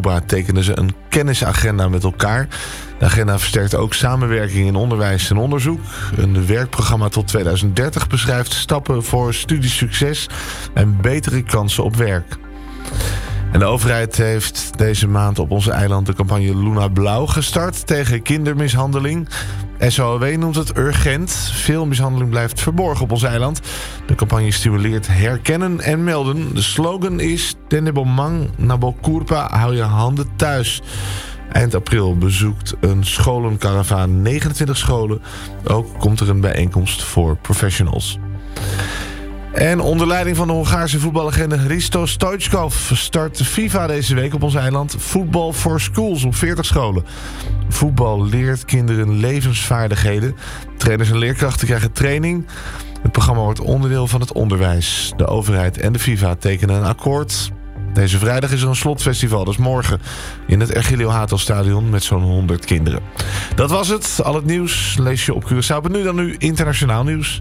Cuba tekenden ze een kennisagenda met elkaar. De agenda versterkt ook samenwerking in onderwijs en onderzoek. Een werkprogramma tot 2030 beschrijft stappen voor studiesucces en betere kansen op werk. En de overheid heeft deze maand op onze eiland de campagne Luna Blauw gestart tegen kindermishandeling. SOAW noemt het urgent. Veel mishandeling blijft verborgen op ons eiland. De campagne stimuleert herkennen en melden. De slogan is Tenebomang Nabokurpa, hou je handen thuis. Eind april bezoekt een scholenkaravaan 29 scholen. Ook komt er een bijeenkomst voor professionals. En onder leiding van de Hongaarse voetballegende Hristo Stoichkov start de FIFA deze week op ons eiland Voetbal for Schools op 40 scholen. Voetbal leert kinderen levensvaardigheden. Trainers en leerkrachten krijgen training. Het programma wordt onderdeel van het onderwijs. De overheid en de FIFA tekenen een akkoord. Deze vrijdag is er een slotfestival, dat is morgen in het Ergilio Hato Stadion met zo'n 100 kinderen. Dat was het. Al het nieuws lees je op Curaçao. Dan nu internationaal nieuws.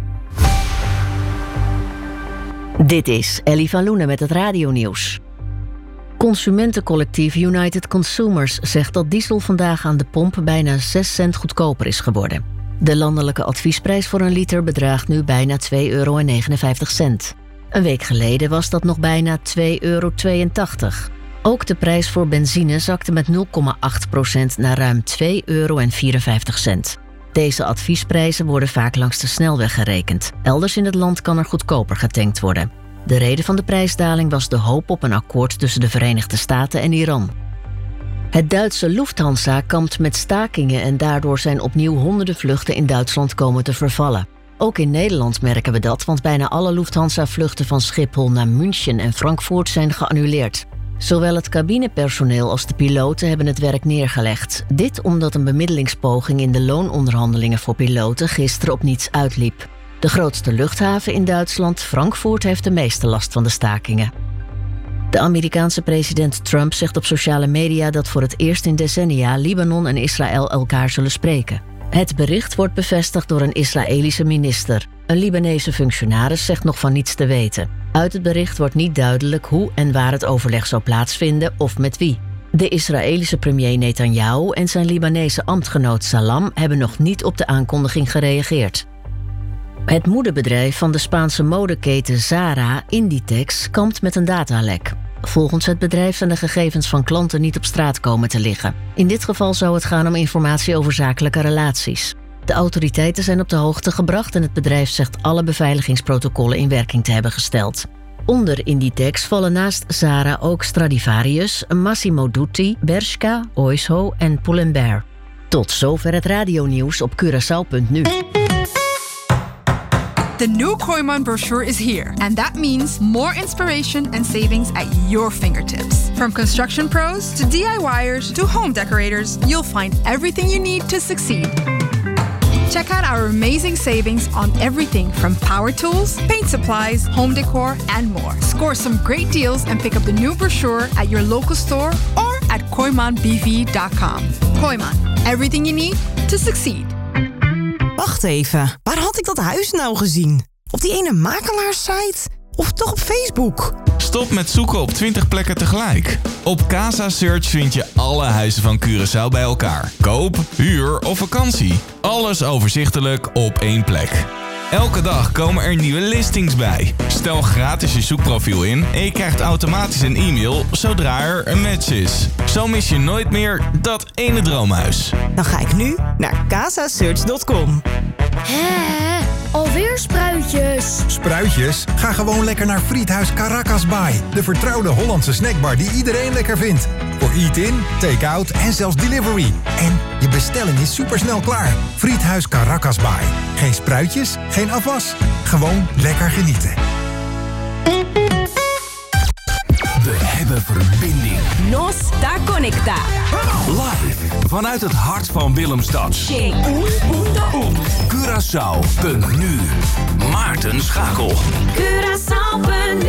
Dit is Ellie van Loenen met het radionieuws. Consumentencollectief United Consumers zegt dat diesel vandaag aan de pomp bijna 6 cent goedkoper is geworden. De landelijke adviesprijs voor een liter bedraagt nu bijna €2,59. Een week geleden was dat nog bijna €2,82. Ook de prijs voor benzine zakte met 0,8% naar ruim €2,54. Deze adviesprijzen worden vaak langs de snelweg gerekend. Elders in het land kan er goedkoper getankt worden. De reden van de prijsdaling was de hoop op een akkoord tussen de Verenigde Staten en Iran. Het Duitse Lufthansa kampt met stakingen en daardoor zijn opnieuw honderden vluchten in Duitsland komen te vervallen. Ook in Nederland merken we dat, want bijna alle Lufthansa-vluchten van Schiphol naar München en Frankfurt zijn geannuleerd. Zowel het cabinepersoneel als de piloten hebben het werk neergelegd. Dit omdat een bemiddelingspoging in de loononderhandelingen voor piloten gisteren op niets uitliep. De grootste luchthaven in Duitsland, Frankfurt, heeft de meeste last van de stakingen. De Amerikaanse president Trump zegt op sociale media dat voor het eerst in decennia Libanon en Israël elkaar zullen spreken. Het bericht wordt bevestigd door een Israëlische minister. Een Libanese functionaris zegt nog van niets te weten. Uit het bericht wordt niet duidelijk hoe en waar het overleg zou plaatsvinden of met wie. De Israëlische premier Netanyahu en zijn Libanese ambtgenoot Salam hebben nog niet op de aankondiging gereageerd. Het moederbedrijf van de Spaanse modeketen Zara, Inditex, kampt met een datalek. Volgens het bedrijf zijn de gegevens van klanten niet op straat komen te liggen. In dit geval zou het gaan om informatie over zakelijke relaties. De autoriteiten zijn op de hoogte gebracht en het bedrijf zegt alle beveiligingsprotocollen in werking te hebben gesteld. Onder Inditex vallen naast Zara ook Stradivarius, Massimo Dutti, Bershka, Oysho en Pull&Bear. Tot zover het radionieuws op Curaçao.nu. The new Koiman brochure is here, and that means more inspiration and savings at your fingertips. From construction pros to DIYers to home decorators, you'll find everything you need to succeed. Check out our amazing savings on everything from power tools, paint supplies, home decor, and more. Score some great deals and pick up the new brochure at your local store or at koimanbv.com. Koiman, everything you need to succeed. Wacht even, waar had ik dat huis nou gezien? Op die ene makelaarssite? Of toch op Facebook? Stop met zoeken op 20 plekken tegelijk. Op Casa Search vind je alle huizen van Curaçao bij elkaar. Koop, huur of vakantie. Alles overzichtelijk op één plek. Elke dag komen er nieuwe listings bij. Stel gratis je zoekprofiel in en je krijgt automatisch een e-mail zodra er een match is. Zo mis je nooit meer dat ene droomhuis. Dan ga ik nu naar casasearch.com. Hé, alweer spruitjes. Spruitjes? Ga gewoon lekker naar Friethuis Caracas Baai. De vertrouwde Hollandse snackbar die iedereen lekker vindt. Voor eat-in, take-out en zelfs delivery. En je bestelling is supersnel klaar. Friethuis Caracas Baai. Geen spruitjes, geen afwas. Gewoon lekker genieten. We hebben verbinding. Nos da Conecta. Live vanuit het hart van Willemstad. Curaçao.nu. Maarten Schakel. Curaçao.nu.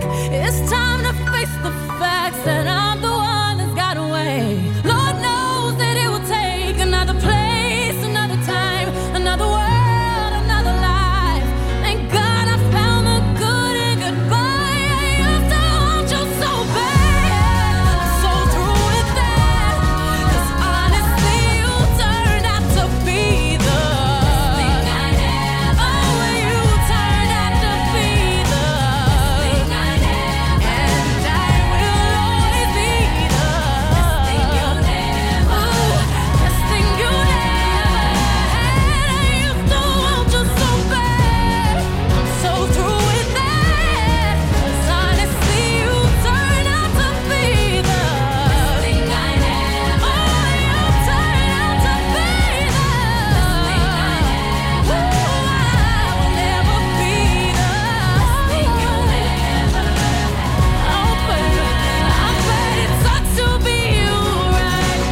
It's time to face the facts that I'm the one that's got away. Lord knows that it will take another place, another time, another world, another life. Thank God I found the good in goodbye. I used to want you so bad, I'm so through with that. 'Cause honestly, you turned out to be the thing I never. Oh, you turned out to be the thing I never. And I will always be the thing you never. This thing you never had. I used to want you so bad. I'm so through with that. 'Cause honestly, you turned out to be the thing I never. Oh, you turned out to be the thing I never. I will never be the thing you never. Oh, baby, I bet it sucks to be you right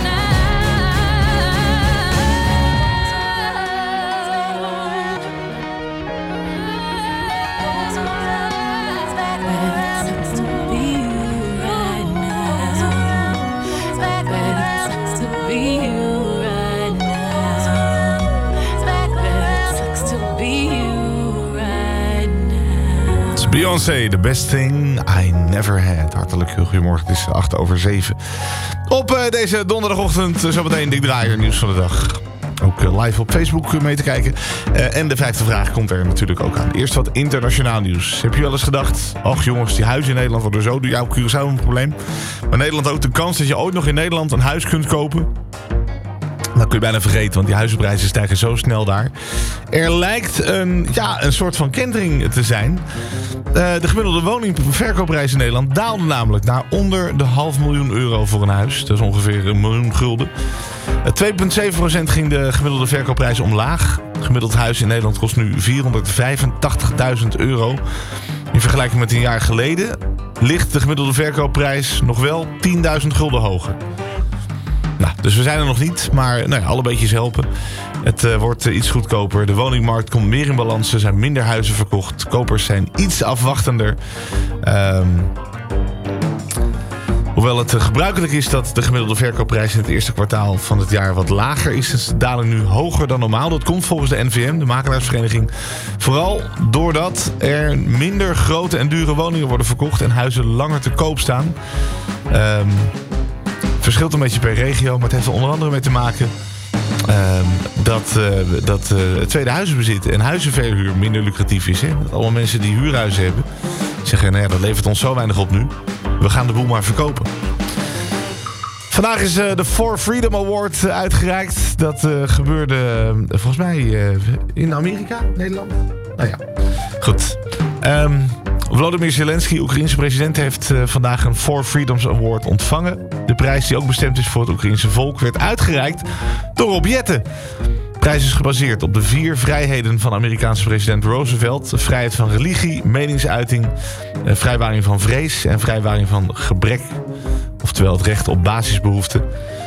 Het is Beyoncé, The Best Thing I Never Had. Hartelijk goedemorgen, het is 7:08. Op deze donderdagochtend zometeen Dick Draaier, nieuws van de dag. Ook live op Facebook mee te kijken. En de 5e vraag komt er natuurlijk ook aan. Eerst wat internationaal nieuws. Heb je wel eens gedacht, ach jongens, die huizen in Nederland worden zo door jouw Curaçao een probleem. Maar Nederland ook de kans dat je ooit nog in Nederland een huis kunt kopen. Dat kun je bijna vergeten, want die huizenprijzen stijgen zo snel daar. Er lijkt een soort van kentering te zijn. De gemiddelde woningverkoopprijs in Nederland daalde namelijk naar onder de €500.000 voor een huis. Dat is ongeveer €1.000.000. 2,7% ging de gemiddelde verkoopprijs omlaag. Een gemiddeld huis in Nederland kost nu €485.000. In vergelijking met een jaar geleden ligt de gemiddelde verkoopprijs nog wel €10.000 hoger. Nou, dus we zijn er nog niet, maar alle beetjes helpen. Het wordt iets goedkoper. De woningmarkt komt meer in balans. Er zijn minder huizen verkocht. Kopers zijn iets afwachtender. Hoewel het gebruikelijk is dat de gemiddelde verkoopprijs in het eerste kwartaal van het jaar wat lager is, is de daling nu hoger dan normaal. Dat komt volgens de NVM, de makelaarsvereniging, vooral doordat er minder grote en dure woningen worden verkocht en huizen langer te koop staan. Verschilt een beetje per regio, maar het heeft er onder andere mee te maken dat het tweede huizenbezit en huizenverhuur minder lucratief is. Hè? Dat allemaal mensen die huurhuizen hebben zeggen, dat levert ons zo weinig op nu. We gaan de boel maar verkopen. Vandaag is de For Freedom Award uitgereikt. Dat gebeurde volgens mij in Amerika, Nederland. Nou ja, goed. Volodymyr Zelensky, Oekraïense president, heeft vandaag een For Freedoms Award ontvangen. De prijs, die ook bestemd is voor het Oekraïense volk, werd uitgereikt door Rob Jetten. De prijs is gebaseerd op de 4 vrijheden van Amerikaanse president Roosevelt. Vrijheid van religie, meningsuiting, vrijwaring van vrees en vrijwaring van gebrek. Oftewel het recht op basisbehoeften.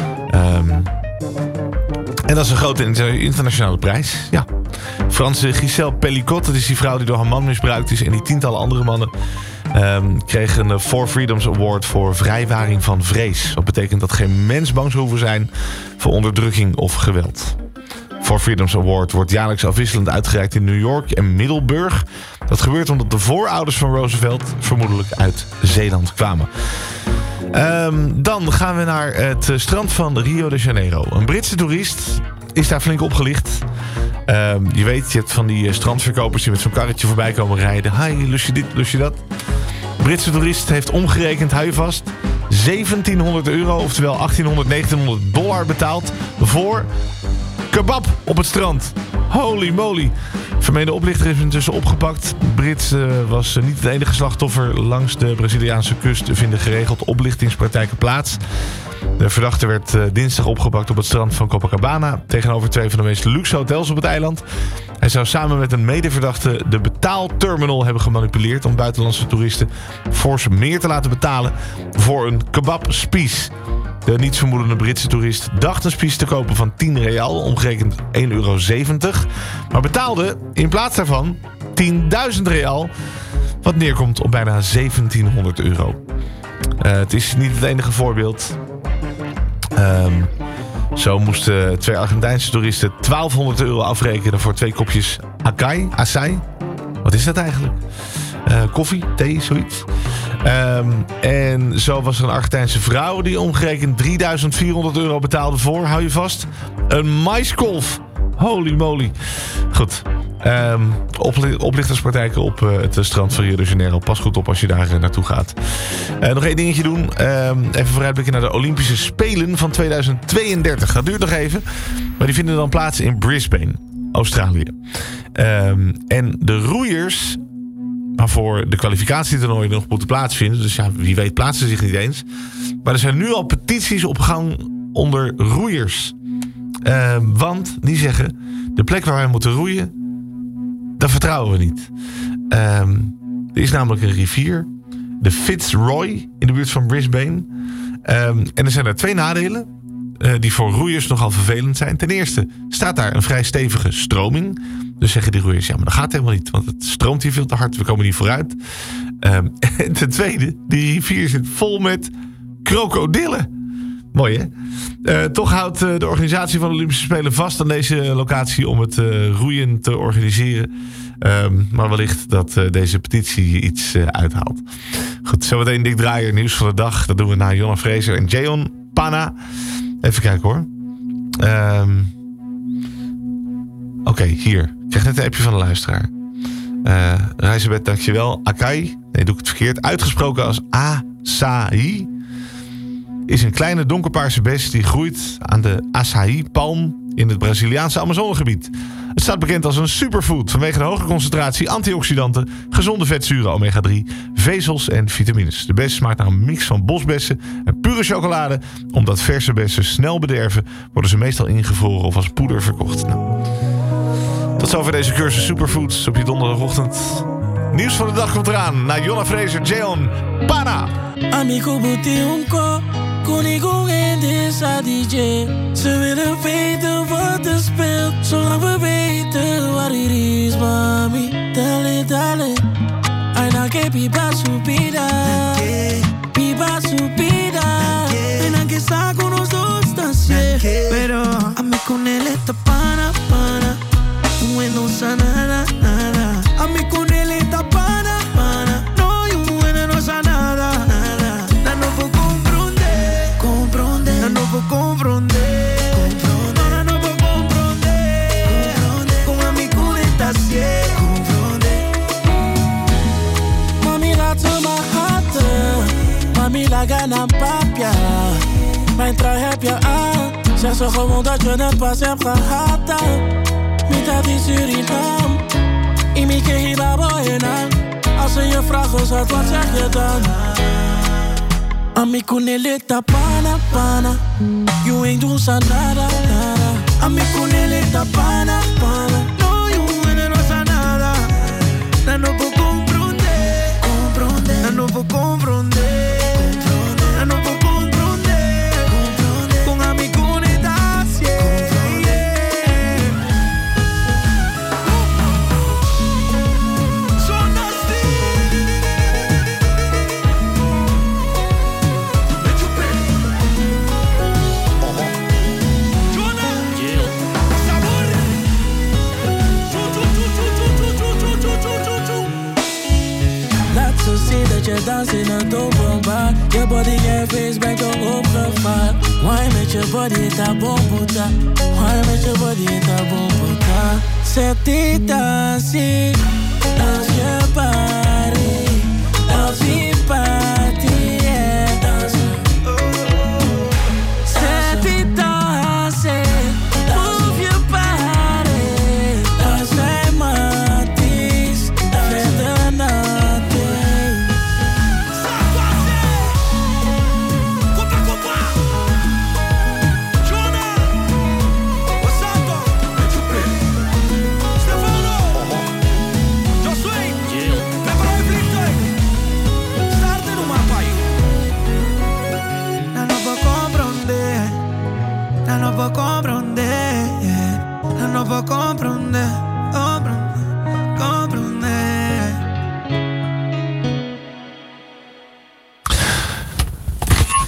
En dat is een grote internationale prijs. Ja. Franse Gisèle Pellicot, dat is die vrouw die door haar man misbruikt is, en die tientallen andere mannen kregen een For Freedoms Award voor vrijwaring van vrees. Dat betekent dat geen mens bang zou hoeven zijn voor onderdrukking of geweld. For Freedoms Award wordt jaarlijks afwisselend uitgereikt in New York en Middelburg. Dat gebeurt omdat de voorouders van Roosevelt vermoedelijk uit Zeeland kwamen. Dan gaan we naar het strand van Rio de Janeiro. Een Britse toerist is daar flink opgelicht. Je weet, je hebt van die strandverkopers die met zo'n karretje voorbij komen rijden. Hi, lust je dit, lust je dat? De Britse toerist heeft omgerekend, hou je vast, €1700, oftewel $1.800-1900 betaald voor kebab op het strand. Holy moly. Vermeende oplichter is intussen opgepakt. Brit was niet het enige slachtoffer. Langs de Braziliaanse kust vinden geregeld oplichtingspraktijken plaats. De verdachte werd dinsdag opgepakt op het strand van Copacabana, tegenover 2 van de meest luxe hotels op het eiland. Hij zou samen met een medeverdachte de betaalterminal hebben gemanipuleerd om buitenlandse toeristen fors meer te laten betalen voor een kebabspies. De nietsvermoedende Britse toerist dacht een spies te kopen van $10, omgerekend €1,70, maar betaalde in plaats daarvan €10.000 Wat neerkomt op bijna €1700. Het is niet het enige voorbeeld. Zo moesten 2 Argentijnse toeristen €1200 afrekenen voor 2 kopjes acai. Wat is dat eigenlijk? Koffie, thee, zoiets. En zo was er een Argentijnse vrouw die omgerekend €3400 betaalde voor, hou je vast, een maiskolf. Holy moly. Goed. Oplichterspraktijken op het strand van Rio de Janeiro. Pas goed op als je daar naartoe gaat. Nog 1 dingetje doen. Even vooruitblikken naar de Olympische Spelen van 2032. Dat duurt nog even. Maar die vinden dan plaats in Brisbane, Australië. En de roeiers, waarvoor de kwalificatietoernooien nog moeten plaatsvinden. Dus ja, wie weet plaatsen zich niet eens. Maar er zijn nu al petities op gang onder roeiers. Want die zeggen, de plek waar wij moeten roeien, dat vertrouwen we niet. Er is namelijk een rivier, de Fitzroy, in de buurt van Brisbane. En er zijn er 2 nadelen die voor roeiers nogal vervelend zijn. Ten eerste staat daar een vrij stevige stroming. Dus zeggen die roeiers, ja, maar dat gaat helemaal niet, want het stroomt hier veel te hard, we komen niet vooruit. En ten tweede, die rivier zit vol met krokodillen. Mooi, hè? Toch houdt de organisatie van de Olympische Spelen vast aan deze locatie om het roeien te organiseren. Maar wellicht dat deze petitie iets uithaalt. Goed, zometeen Dick Draaier, nieuws van de dag. Dat doen we na Jonna Fraser en Jeon Pana. Even kijken hoor. Oké, hier. Ik krijg net een appje van de luisteraar. Rijzenbed, dankjewel. Acai, nee, doe ik het verkeerd. Uitgesproken als acai. Is een kleine donkerpaarse bes die groeit aan de acai-palm in het Braziliaanse Amazonegebied. Het staat bekend als een superfood vanwege de hoge concentratie antioxidanten, gezonde vetzuren, omega-3, vezels en vitamines. De bes smaakt naar een mix van bosbessen en pure chocolade. Omdat verse bessen snel bederven, worden ze meestal ingevroren of als poeder verkocht. Nou. Tot zover deze cursus Superfoods op je donderdagochtend. Nieuws van de dag komt eraan. Na Jonna Fraser, Jeon Pana. Amigo Botionco, koning en deze DJ. Ze willen weten wat er speelt, zolang we weten waar het is, mami. Dale, dale. Aina que pipa supida, pipa supida. En que saco nos dos tancier, pero a mí con él está pana, pana. No es no sana nada, nada. A mí con él está pana, pana. No, yo muero no sana nada, nada. La no puedo comprender, comprender. La no puedo comprender, comprender. La no puedo comprender, comprender. Con a mí con él está ciego, comprender. Mami laat ze maar haten, mami la gana papia. Mijn trui heb je aan, zeg ze gewoon dat je het pas hebt gehad. Mitad in Suriname, in mi que hiba boyena. Als ze je vragen zat, wat zeg je dan? Ami kuneleta pana, pana. You ain't doen sa nada, nada. Ami kuneleta pana, pana. No, you ain't no sa nada. Na no puedo comprender, comprender. Na no puedo comprender, comprender. Na no puedo comprender, comprender. Con ami kuneta cielo. Dat je dans in het openbaar. Je body en face brengt toch opgevaar. Why met je body in ta bomputa? Why met je body in ta bomputa? Zet die dansie als je party. Als die party en dansen. Zet die dansie, move je party. Als wij matties, verder nacht.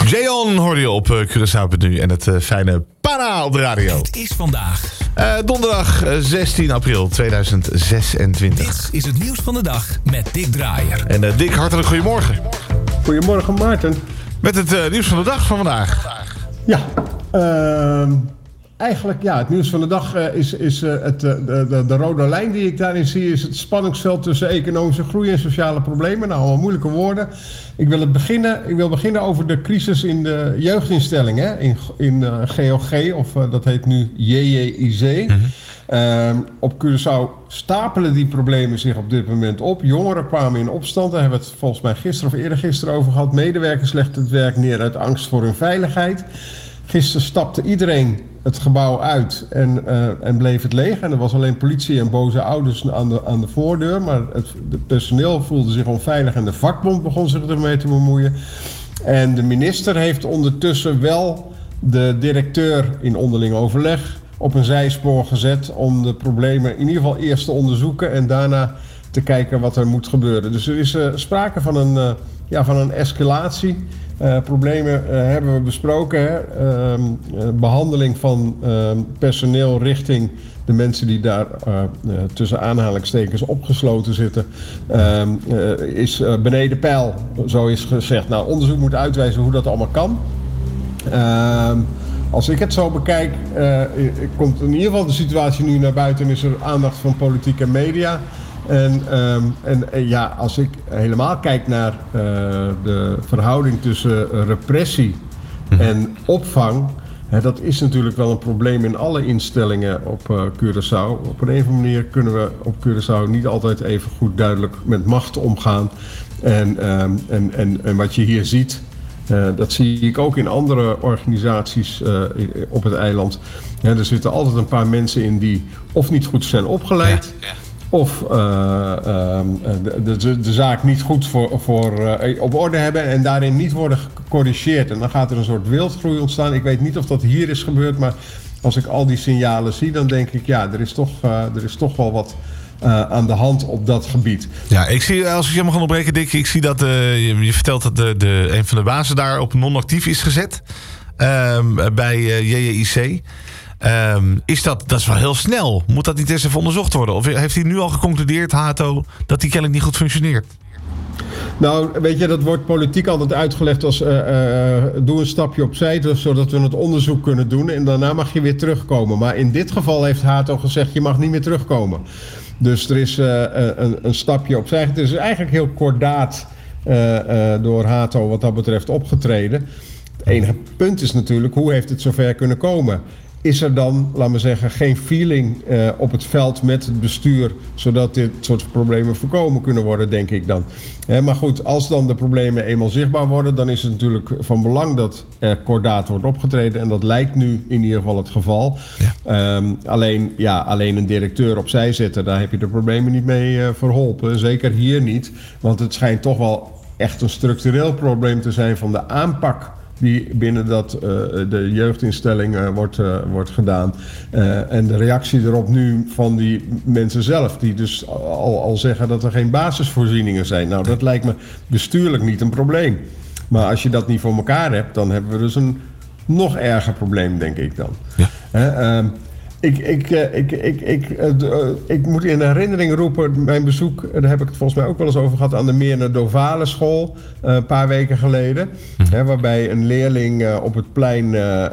Jayon hoorde je op Curaçao.nu en het fijne Para op de radio. Het is vandaag. Donderdag 16 april 2026. Dit is het nieuws van de dag met Dick Draaier. En Dick, hartelijk goedemorgen. Goedemorgen Maarten. Met het nieuws van de dag van vandaag. Ja, eigenlijk het nieuws van de dag is de rode lijn die ik daarin zie... is het spanningsveld tussen economische groei en sociale problemen. Nou, allemaal moeilijke woorden. Ik wil beginnen over de crisis in de jeugdinstellingen. In GOG, of dat heet nu JJIC. Op Curaçao stapelen die problemen zich op dit moment op. Jongeren kwamen in opstand. Daar hebben we het volgens mij gisteren of eergisteren over gehad. Medewerkers legden het werk neer uit angst voor hun veiligheid. Gisteren stapte iedereen het gebouw uit en bleef het leeg. En er was alleen politie en boze ouders aan de voordeur. Maar het personeel voelde zich onveilig en de vakbond begon zich ermee te bemoeien. En de minister heeft ondertussen wel de directeur in onderling overleg op een zijspoor gezet om de problemen in ieder geval eerst te onderzoeken en daarna te kijken wat er moet gebeuren. Dus er is sprake van een escalatie. Problemen hebben we besproken. Hè? Behandeling van personeel richting de mensen die daar tussen aanhalingstekens opgesloten zitten, is beneden peil, zo is gezegd. Nou, onderzoek moet uitwijzen hoe dat allemaal kan. Als ik het zo bekijk, komt in ieder geval de situatie nu naar buiten en is er aandacht van politiek en media. Als ik helemaal kijk naar de verhouding tussen repressie en opvang, dat is natuurlijk wel een probleem in alle instellingen op Curaçao. Op een of andere manier kunnen we op Curaçao niet altijd even goed duidelijk met macht omgaan. En wat je hier ziet, dat zie ik ook in andere organisaties op het eiland. Er zitten altijd een paar mensen in die of niet goed zijn opgeleid, of de zaak niet goed op orde hebben en daarin niet worden gecorrigeerd. En dan gaat er een soort wildgroei ontstaan. Ik weet niet of dat hier is gebeurd, maar als ik al die signalen zie, dan denk ik, er is toch wel wat aan de hand op dat gebied. Ja, ik zie, als ik je mag onderbreken, Dick, ik zie dat je vertelt dat een van de bazen daar op non-actief is gezet bij JJIC. Dat is wel heel snel. Moet dat niet eens even onderzocht worden? Of heeft hij nu al geconcludeerd, Hato, dat die kennelijk niet goed functioneert? Nou, weet je, dat wordt politiek altijd uitgelegd als doe een stapje opzij, zodat we het onderzoek kunnen doen en daarna mag je weer terugkomen. Maar in dit geval heeft Hato gezegd, je mag niet meer terugkomen. Dus er is een stapje opzij. Het is eigenlijk heel kordaat door Hato wat dat betreft opgetreden. Het enige punt is natuurlijk, hoe heeft het zover kunnen komen? Is er dan, laten we zeggen, geen feeling op het veld met het bestuur, zodat dit soort problemen voorkomen kunnen worden, denk ik dan. Maar goed, als dan de problemen eenmaal zichtbaar worden, dan is het natuurlijk van belang dat er kordaat wordt opgetreden. En dat lijkt nu in ieder geval het geval. Ja. Alleen een directeur opzij zetten, daar heb je de problemen niet mee verholpen. Zeker hier niet, want het schijnt toch wel echt een structureel probleem te zijn van de aanpak die binnen de jeugdinstelling wordt gedaan. En de reactie erop nu van die mensen zelf, die dus al zeggen dat er geen basisvoorzieningen zijn. Nou, dat lijkt me bestuurlijk niet een probleem. Maar als je dat niet voor elkaar hebt, dan hebben we dus een nog erger probleem, denk ik dan. Ja. Ik moet in herinnering roepen mijn bezoek, daar heb ik het volgens mij ook wel eens over gehad, aan de Meerne Dovale school een paar weken geleden. Waarbij een leerling op het plein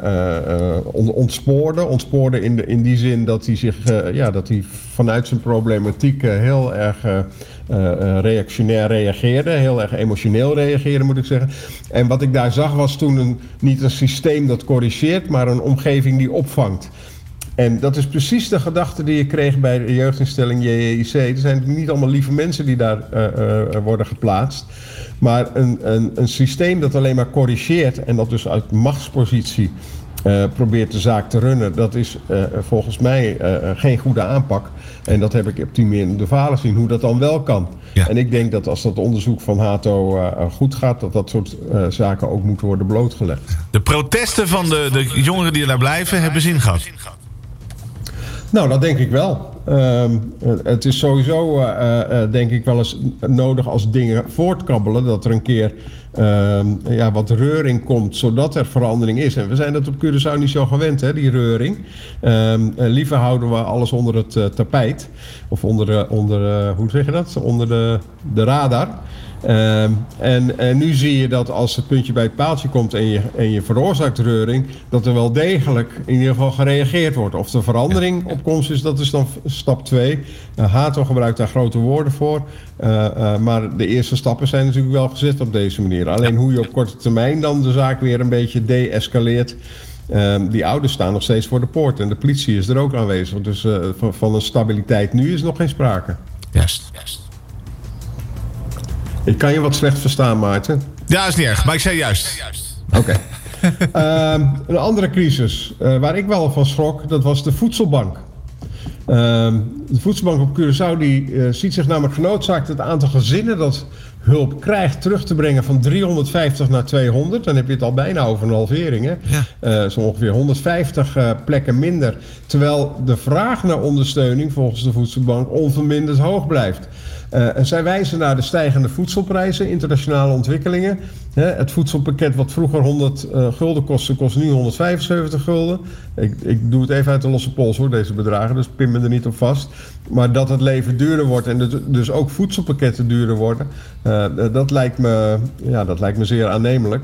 ontspoorde in die zin dat hij vanuit zijn problematiek heel erg reactionair reageerde, heel erg emotioneel reageerde, moet ik zeggen. En wat ik daar zag was toen niet een systeem dat corrigeert, maar een omgeving die opvangt. En dat is precies de gedachte die je kreeg bij de jeugdinstelling JJIC. Er zijn niet allemaal lieve mensen die daar worden geplaatst. Maar een systeem dat alleen maar corrigeert en dat dus uit machtspositie probeert de zaak te runnen, dat is volgens mij geen goede aanpak. En dat heb ik op die Meerne Dovale zien, hoe dat dan wel kan. Ja. En ik denk dat als dat onderzoek van Hato goed gaat, dat soort zaken ook moeten worden blootgelegd. De protesten van de jongeren die er blijven hebben zin gehad. Nou, dat denk ik wel. Het is sowieso, denk ik, wel eens nodig als dingen voortkabbelen, dat er een keer wat reuring komt, zodat er verandering is. En we zijn dat op Curaçao niet zo gewend, hè, die reuring. Liever houden we alles onder het tapijt. Of hoe zeg je dat? Onder de radar. En nu zie je dat als het puntje bij het paaltje komt en je veroorzaakt reuring, dat er wel degelijk in ieder geval gereageerd wordt. Of de verandering op komst is, dat is dan stap 2. Hato gebruikt daar grote woorden voor. Maar de eerste stappen zijn natuurlijk wel gezet op deze manier. Alleen hoe je op korte termijn dan de zaak weer een beetje de-escaleert. Die ouders staan nog steeds voor de poort en de politie is er ook aanwezig. Dus van een stabiliteit nu is nog geen sprake. Juist. Ik kan je wat slecht verstaan, Maarten. Ja, is niet erg, maar ik zei juist. Oké. Een andere crisis waar ik wel van schrok, dat was de voedselbank. De voedselbank op Curaçao ziet zich namelijk genoodzaakt het aantal gezinnen dat hulp krijgt terug te brengen van 350 naar 200. Dan heb je het al bijna over een halvering. Hè? Ja. Zo ongeveer 150 plekken minder. Terwijl de vraag naar ondersteuning volgens de voedselbank onverminderd hoog blijft. En zij wijzen naar de stijgende voedselprijzen, internationale ontwikkelingen. Het voedselpakket wat vroeger 100 gulden kostte, kost nu 175 gulden. Ik doe het even uit de losse pols hoor, deze bedragen, dus pin me er niet op vast. Maar dat het leven duurder wordt en dus ook voedselpakketten duurder worden, dat lijkt me zeer aannemelijk.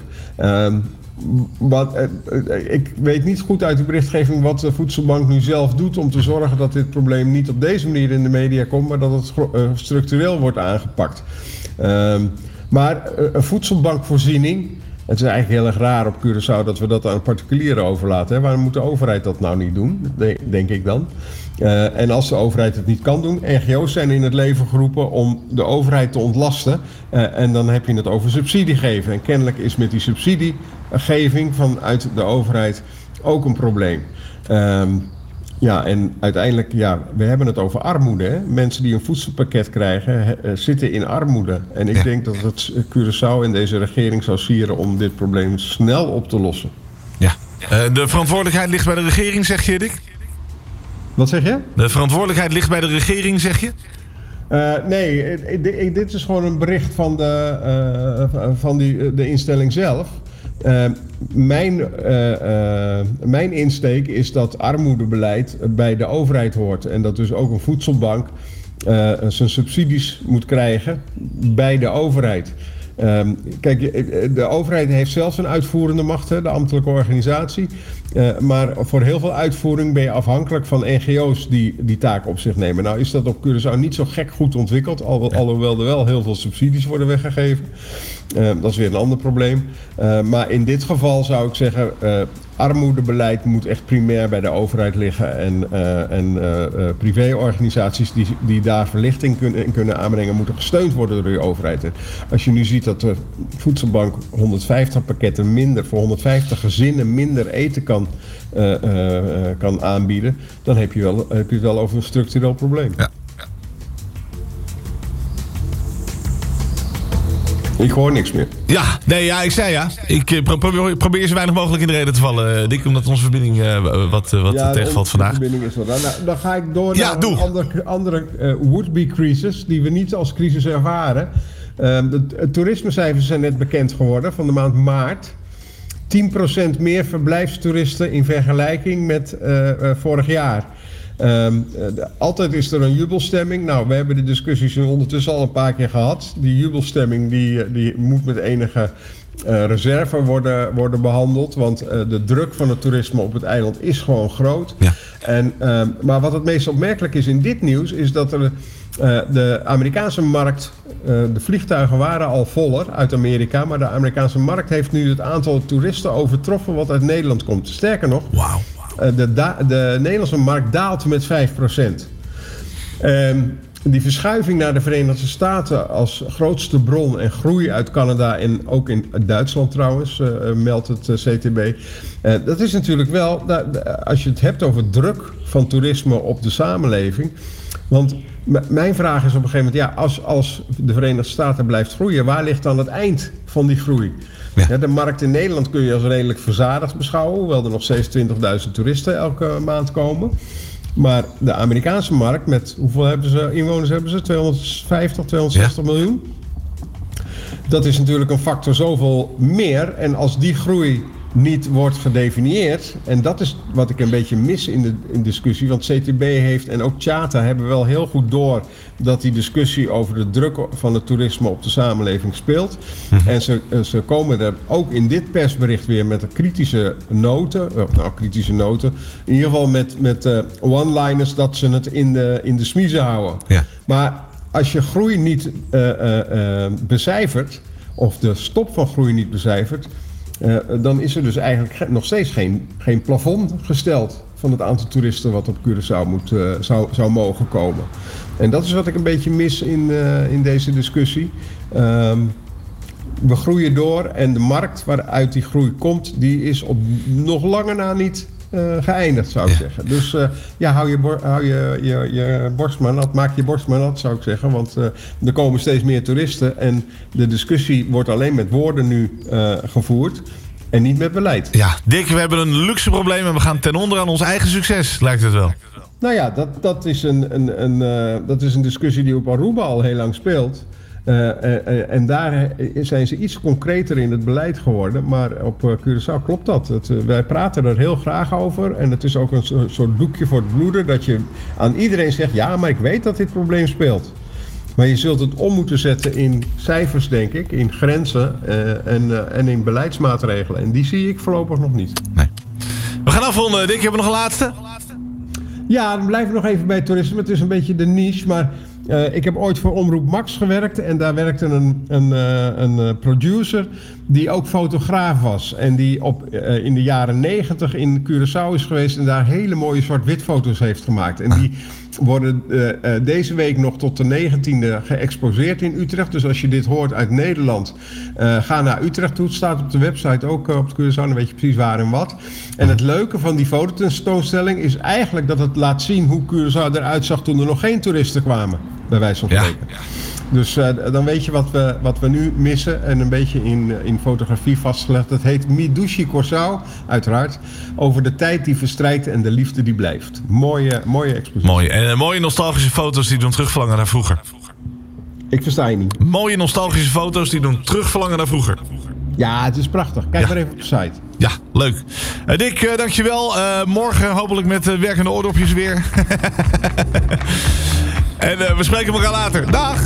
Ik weet niet goed uit de berichtgeving wat de voedselbank nu zelf doet om te zorgen dat dit probleem niet op deze manier in de media komt, maar dat het structureel wordt aangepakt. Maar een voedselbankvoorziening, het is eigenlijk heel erg raar op Curaçao dat we dat aan particulieren overlaten. Hè? Waarom moet de overheid dat nou niet doen, denk ik dan? En als de overheid het niet kan doen, NGO's zijn in het leven geroepen om de overheid te ontlasten. En dan heb je het over subsidie geven. En kennelijk is met die subsidiegeving vanuit de overheid ook een probleem. En uiteindelijk, we hebben het over armoede. Hè? Mensen die een voedselpakket krijgen, zitten in armoede. En ik denk dat het Curaçao en deze regering zou sieren om dit probleem snel op te lossen. Ja. De verantwoordelijkheid ligt bij de regering, zeg je, Dick? Wat zeg je? De verantwoordelijkheid ligt bij de regering, zeg je? Nee, dit is gewoon een bericht van de instelling zelf. Mijn insteek is dat armoedebeleid bij de overheid hoort. En dat dus ook een voedselbank zijn subsidies moet krijgen bij de overheid. Kijk, de overheid heeft zelfs een uitvoerende macht, de ambtelijke organisatie. Maar voor heel veel uitvoering ben je afhankelijk van NGO's die taak op zich nemen. Nou is dat op Curaçao niet zo gek goed ontwikkeld, alhoewel er wel heel veel subsidies worden weggegeven. Dat is weer een ander probleem. Maar in dit geval zou ik zeggen, armoedebeleid moet echt primair bij de overheid liggen. En privéorganisaties die daar verlichting kunnen aanbrengen, moeten gesteund worden door de overheid. Als je nu ziet dat de voedselbank 150 pakketten minder, voor 150 gezinnen minder eten kan aanbieden, dan heb je het wel over een structureel probleem. Ja. Ik hoor niks meer. Ik zei ja. Ik probeer zo weinig mogelijk in de reden te vallen, Dick, omdat onze verbinding wat tegenvalt vandaag. De verbinding is wat. Dan ga ik door naar een andere would-be crisis, die we niet als crisis ervaren. De toerismecijfers zijn net bekend geworden van de maand maart. 10% meer verblijfstoeristen in vergelijking met vorig jaar. Altijd is er een jubelstemming. Nou, we hebben de discussies ondertussen al een paar keer gehad. Die jubelstemming die moet met enige reserve worden behandeld. Want de druk van het toerisme op het eiland is gewoon groot. Ja. Maar wat het meest opmerkelijk is in dit nieuws, is dat de Amerikaanse markt, de vliegtuigen waren al voller uit Amerika, maar de Amerikaanse markt heeft nu het aantal toeristen overtroffen wat uit Nederland komt. Sterker nog, de Nederlandse markt daalt met 5%. Die verschuiving naar de Verenigde Staten als grootste bron en groei uit Canada en ook in Duitsland trouwens, meldt het CTB. Dat is natuurlijk wel, als je het hebt over druk van toerisme op de samenleving. Want mijn vraag is op een gegeven moment, als de Verenigde Staten blijft groeien, waar ligt dan het eind van die groei? Ja. De markt in Nederland kun je als redelijk verzadigd beschouwen, hoewel er nog steeds 20.000 toeristen elke maand komen. Maar de Amerikaanse markt, met hoeveel inwoners hebben ze? 250, 260 miljoen. Dat is natuurlijk een factor zoveel meer. En als die groei niet wordt gedefinieerd, en dat is wat ik een beetje mis in de discussie, want CTB heeft en ook Tjata hebben wel heel goed door dat die discussie over de druk van het toerisme op de samenleving speelt. En ze komen er ook in dit persbericht weer met een kritische noten, in ieder geval met one-liners dat ze het in de smiezen houden. Ja. Maar als je groei niet becijfert, of de stop van groei niet becijfert, dan is er dus eigenlijk nog steeds geen plafond gesteld van het aantal toeristen wat op Curaçao zou mogen komen. En dat is wat ik een beetje mis in deze discussie. We groeien door en de markt waaruit die groei komt, die is op nog langer na niet geëindigd, zou ik zeggen. Dus hou je borst maar nat, maak je borst maar nat, zou ik zeggen. Want er komen steeds meer toeristen en de discussie wordt alleen met woorden nu gevoerd en niet met beleid. Ja, Dick, we hebben een luxe probleem en we gaan ten onder aan ons eigen succes, lijkt het wel. Nou ja, dat is een discussie die op Aruba al heel lang speelt. En daar zijn ze iets concreter in het beleid geworden. Maar op Curaçao klopt dat. Wij praten er heel graag over. En het is ook een soort doekje voor het bloeden. Dat je aan iedereen zegt, ja, maar ik weet dat dit probleem speelt. Maar je zult het om moeten zetten in cijfers, denk ik. In grenzen en in beleidsmaatregelen. En die zie ik voorlopig nog niet. Nee. We gaan afronden. Dick, hebben we nog een laatste? Ja, dan blijven we nog even bij toerisme. Het is een beetje de niche, maar ik heb ooit voor Omroep Max gewerkt. En daar werkte een producer die ook fotograaf was. En die in de jaren 90 in Curaçao is geweest en daar hele mooie zwart-wit foto's heeft gemaakt. En die worden deze week nog tot de 19e geëxposeerd in Utrecht. Dus als je dit hoort uit Nederland, ga naar Utrecht toe. Het staat op de website ook op het Curaçao, dan weet je precies waar en wat. En het leuke van die fototentoonstelling is eigenlijk dat het laat zien hoe Curaçao eruit zag toen er nog geen toeristen kwamen, bij wijze van spreken. Ja. Dus dan weet je wat we nu missen en een beetje in fotografie vastgelegd. Dat heet Midushi Curaçao, uiteraard, over de tijd die verstrijkt en de liefde die blijft. Mooie expositie. Mooi. En mooie nostalgische foto's die doen terugverlangen naar vroeger. Ik versta je niet. Mooie nostalgische foto's die doen terugverlangen naar vroeger. Ja, het is prachtig. Kijk maar even op de site. Ja, leuk. Dick, dankjewel. Morgen hopelijk met werkende oordopjes weer. En we spreken elkaar later. Dag!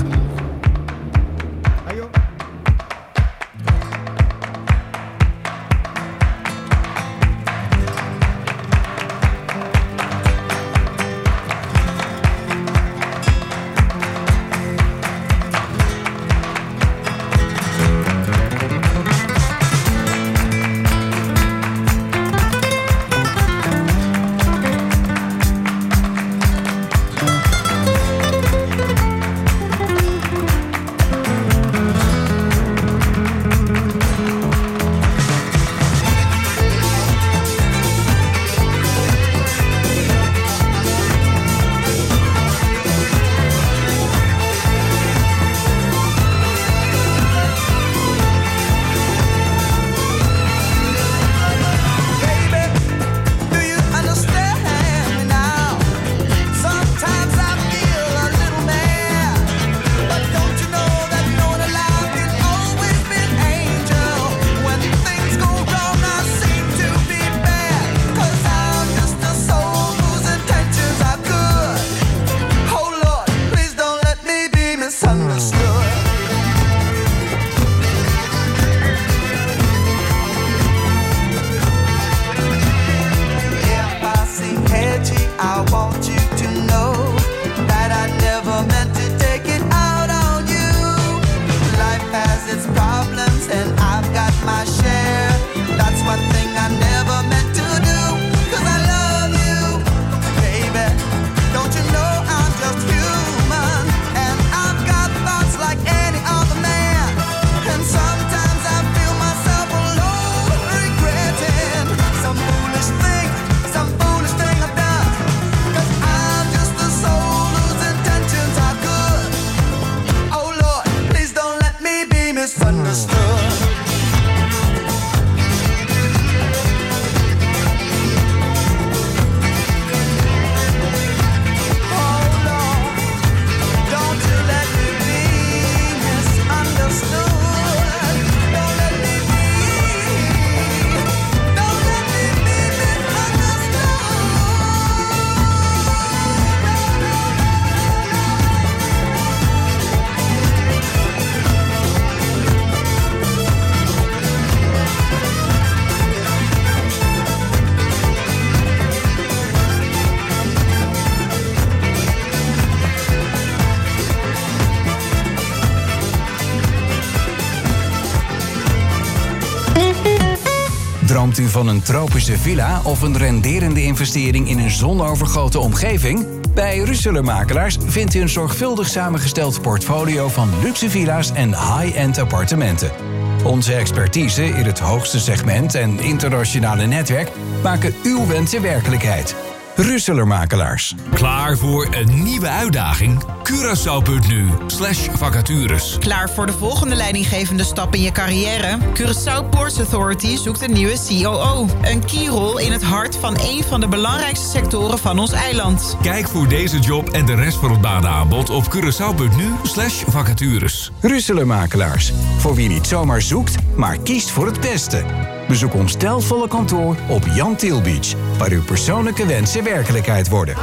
Droomt u van een tropische villa of een renderende investering in een zonovergoten omgeving? Bij Russeler Makelaars vindt u een zorgvuldig samengesteld portfolio van luxe villa's en high-end appartementen. Onze expertise in het hoogste segment en internationale netwerk maken uw wensen werkelijkheid. Russeler Makelaars. Klaar voor een nieuwe uitdaging? Curaçao.nu/vacatures. Klaar voor de volgende leidinggevende stap in je carrière? Curaçao Ports Authority zoekt een nieuwe COO. Een keyrol in het hart van een van de belangrijkste sectoren van ons eiland. Kijk voor deze job en de rest van het banenaanbod op Curaçao.nu/vacatures. Russeler Makelaars. Voor wie niet zomaar zoekt, maar kiest voor het beste. Bezoek ons stijlvolle kantoor op Jan Til Beach, waar uw persoonlijke wensen werkelijkheid worden.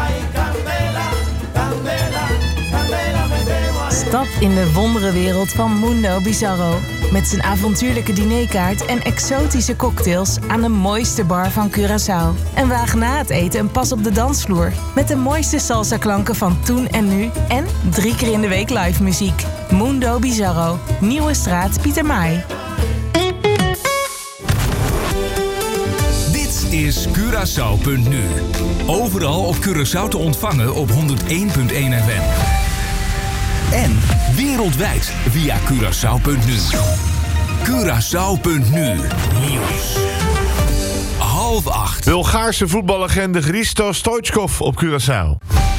Stap in de wonderenwereld van Mundo Bizarro. Met zijn avontuurlijke dinerkaart en exotische cocktails aan de mooiste bar van Curaçao. En waag na het eten een pas op de dansvloer. Met de mooiste salsa-klanken van toen en nu. En 3 keer in de week live muziek. Mundo Bizarro. Nieuwe straat Pieter Maai. Is Curaçao.nu. Overal op Curaçao te ontvangen op 101.1 FM. En wereldwijd via Curaçao.nu. Curaçao.nu. Nieuws. 7:30. Bulgaarse voetballegende Hristo Stoichkov op Curaçao.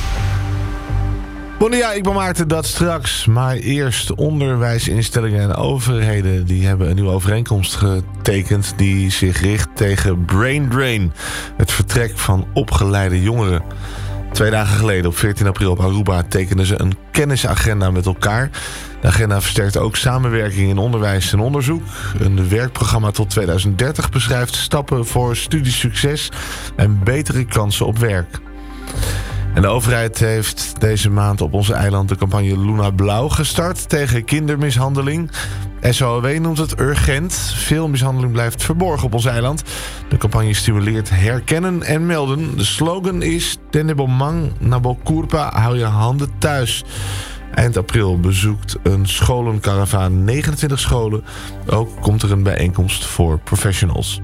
Bon, ja, ik ben Maarten, dat straks. Maar eerst onderwijsinstellingen en overheden. Die hebben een nieuwe overeenkomst getekend die zich richt tegen brain drain. Het vertrek van opgeleide jongeren. 2 dagen geleden, op 14 april op Aruba, tekenden ze een kennisagenda met elkaar. De agenda versterkt ook samenwerking in onderwijs en onderzoek. Een werkprogramma tot 2030 beschrijft stappen voor studiesucces en betere kansen op werk. En de overheid heeft deze maand op onze eiland de campagne Luna Blauw gestart tegen kindermishandeling. SOAW noemt het urgent. Veel mishandeling blijft verborgen op ons eiland. De campagne stimuleert herkennen en melden. De slogan is Tenebomang Nabokurpa, hou je handen thuis. Eind april bezoekt een scholenkaravaan 29 scholen. Ook komt er een bijeenkomst voor professionals.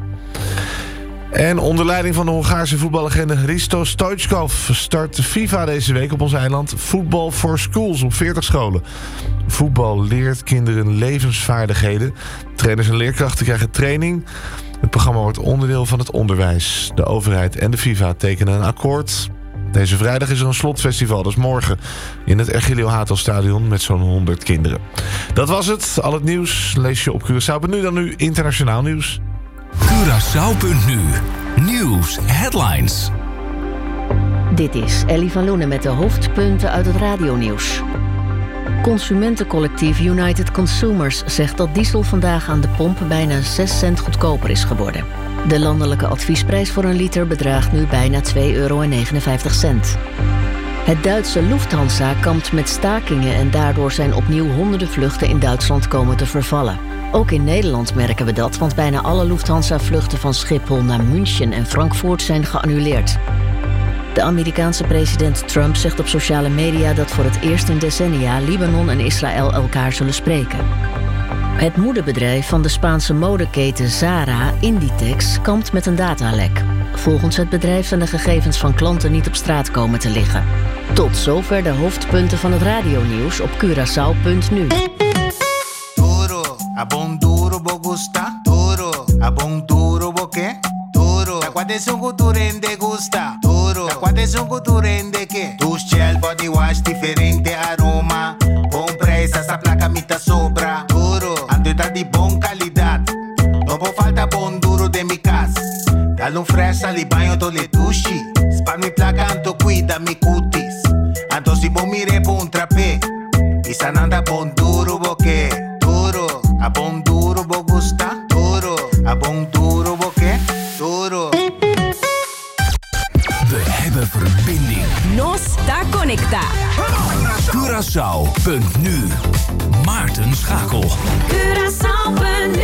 En onder leiding van de Hongaarse voetballegende Hristo Stoichkov start de FIFA deze week op ons eiland Voetbal for Schools op 40 scholen. Voetbal leert kinderen levensvaardigheden. Trainers en leerkrachten krijgen training. Het programma wordt onderdeel van het onderwijs. De overheid en de FIFA tekenen een akkoord. Deze vrijdag is er een slotfestival, dus morgen in het Ergilio Hato Stadion met zo'n 100 kinderen. Dat was het. Al het nieuws lees je op Curaçao.nu. Dan nu internationaal nieuws. Curaçao.nu. Nieuws headlines. Dit is Ellie van Loenen met de hoofdpunten uit het radionieuws. Consumentencollectief United Consumers zegt dat diesel vandaag aan de pomp bijna 6 cent goedkoper is geworden. De landelijke adviesprijs voor een liter bedraagt nu bijna €2,59. Het Duitse Lufthansa kampt met stakingen en daardoor zijn opnieuw honderden vluchten in Duitsland komen te vervallen. Ook in Nederland merken we dat, want bijna alle Lufthansa-vluchten van Schiphol naar München en Frankfurt zijn geannuleerd. De Amerikaanse president Trump zegt op sociale media dat voor het eerst in decennia Libanon en Israël elkaar zullen spreken. Het moederbedrijf van de Spaanse modeketen Zara, Inditex, kampt met een datalek. Volgens het bedrijf zijn de gegevens van klanten niet op straat komen te liggen. Tot zover de hoofdpunten van het radionieuws op Curaçao.nu. A bom duro bo gusta, duro. A bom duro bo que, duro. Da quante son cultura en de gusta, duro. Da quante son cultura en de que. Dus gel body wash diferente aroma. Bom preço essa placa mita sobra, duro. Ando da di bon calidad. No po falta bom duro de mi casa. Dale un fresh ali banho to le tushi. Spar mi placa anto cuida mi cutis. Anto si bo mire po un trapé. Isananda bom duro bo que. A bom duro bo gusta, duro. A bom duro bo que, duro. We hebben verbinding. Nos da conecta. Curaçao.nu. Maarten Schakel. Curaçao.nu.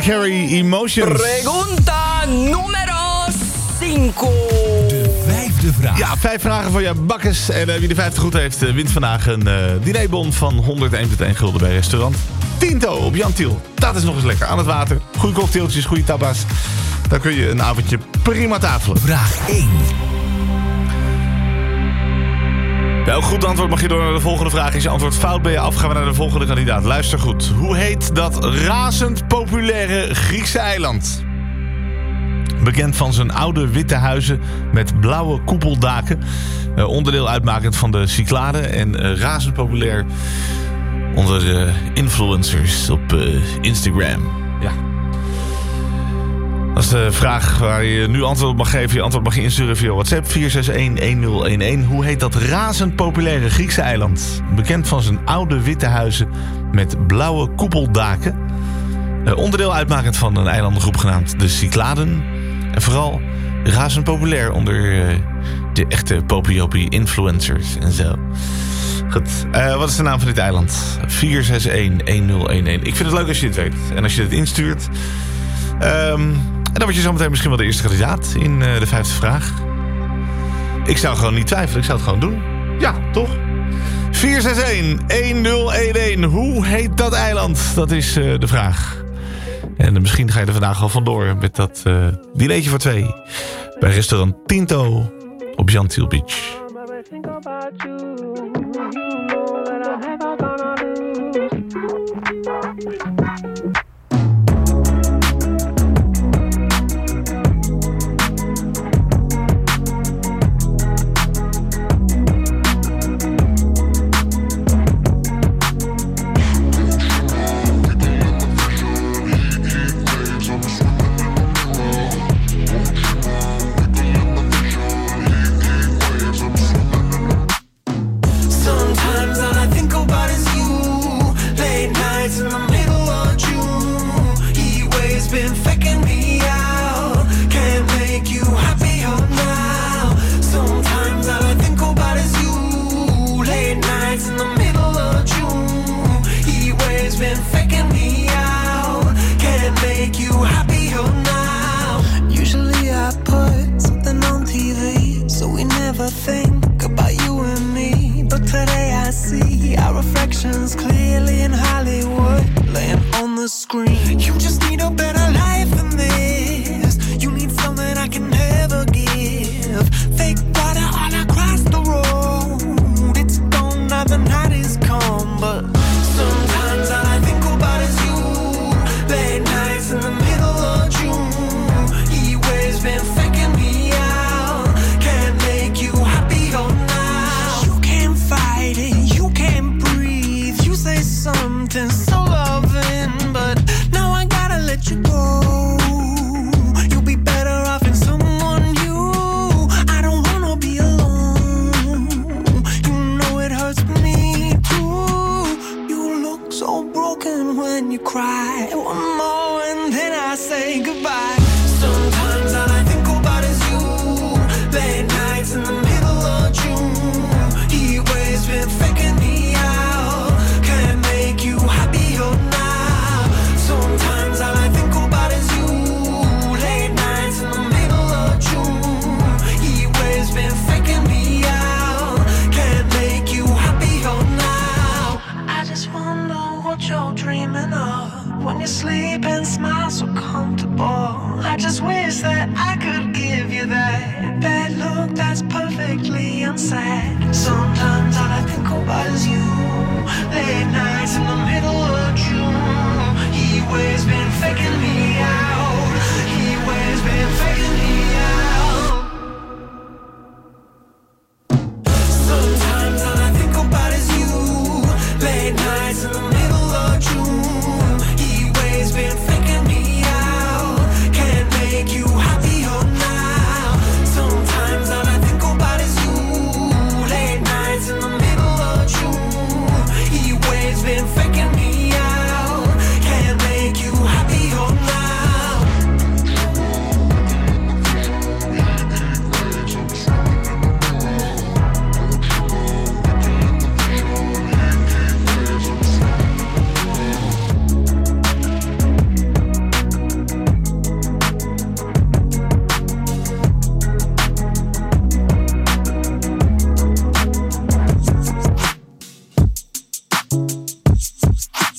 Carey, Emotions. Pregunta numero 5. De 5e vraag. Ja, 5 vragen voor je bakkes. En wie de 50 goed heeft, wint vandaag een dinerbon van 101,1 gulden bij restaurant Tinto op Jan Tiel. Dat is nog eens lekker. Aan het water. Goede cocktailtjes, goede tapas. Dan kun je een avondje prima tafelen. Vraag 1. Bij elk goed antwoord mag je door naar de volgende vraag. Is je antwoord fout, ben je afgaan we naar de volgende kandidaat. Luister goed. Hoe heet dat razend populaire Griekse eiland? Bekend van zijn oude witte huizen met blauwe koepeldaken. Onderdeel uitmakend van de Cycladen. En razend populair onder de influencers op Instagram. Ja. Dat is de vraag waar je nu antwoord op mag geven. Je antwoord mag je insturen via WhatsApp 461-1011. Hoe heet dat razend populaire Griekse eiland? Bekend van zijn oude witte huizen met blauwe koepeldaken. Onderdeel uitmakend van een eilandengroep genaamd de Cycladen. En vooral razend populair onder de echte popiopie influencers en zo. Goed, wat is de naam van dit eiland? 461-1011. Ik vind het leuk als je dit weet. En als je dit instuurt. En dan word je zometeen misschien wel de eerste kandidaat in de 5e vraag. Ik zou gewoon niet twijfelen, ik zou het gewoon doen. Ja, toch? 461-1011. Hoe heet dat eiland? Dat is de vraag. En misschien ga je er vandaag al vandoor met dat dinertje voor 2 bij restaurant Tinto op Jan Tiel Beach.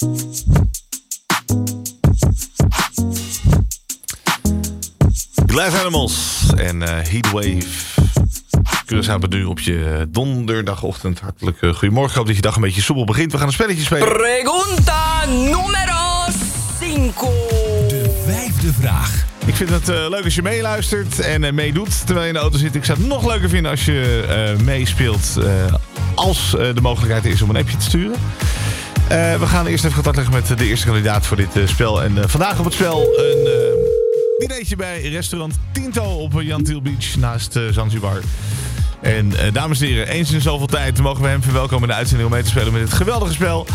Glass Animals en Heatwave. Curaçao bent nu op je donderdagochtend. Hartelijk goedemorgen. Ik hoop dat je dag een beetje soepel begint. We gaan een spelletje spelen. Pregunta numero 5. De 5e vraag. Ik vind het leuk als je meeluistert en meedoet terwijl je in de auto zit. Ik zou het nog leuker vinden als je meespeelt als de mogelijkheid is om een appje te sturen. We gaan eerst even contact leggen met de eerste kandidaat voor dit spel. En vandaag op het spel een dinertje bij restaurant Tinto op Jan Tiel Beach naast Zanzibar. En dames en heren, eens in zoveel tijd mogen we hem verwelkomen in de uitzending om mee te spelen met dit geweldige spel.